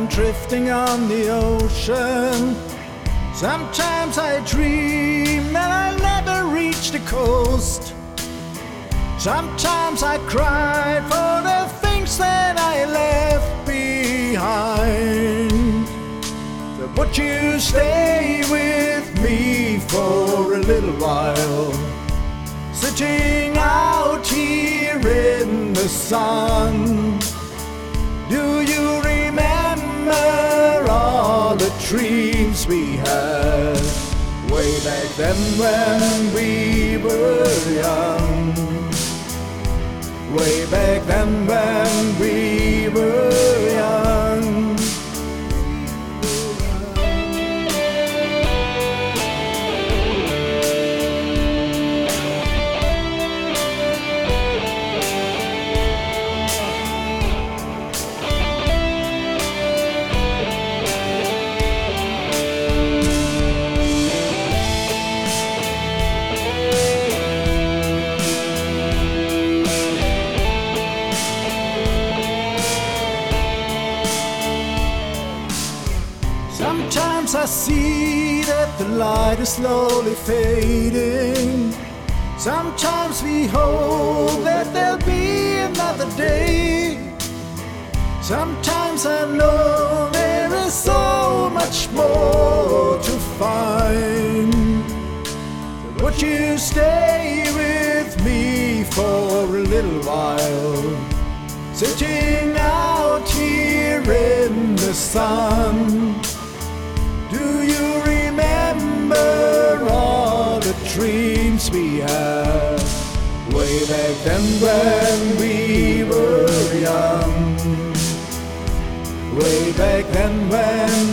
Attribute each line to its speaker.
Speaker 1: I'm drifting on the ocean. Sometimes I dream that I'll never reach the coast. Sometimes I cry for the things that I left behind. So would you stay with me for a little while? Sitting out here in the sun, do you remember all the dreams we had way back then when we were young? Way back then when we were young. Sometimes I see that the light is slowly fading. Sometimes we hope that there'll be another day. Sometimes I know there is so much more to find. So would you stay with me for a little while? Sitting out here in the sun, do you remember all the dreams we had way back then when we were young? Way back then when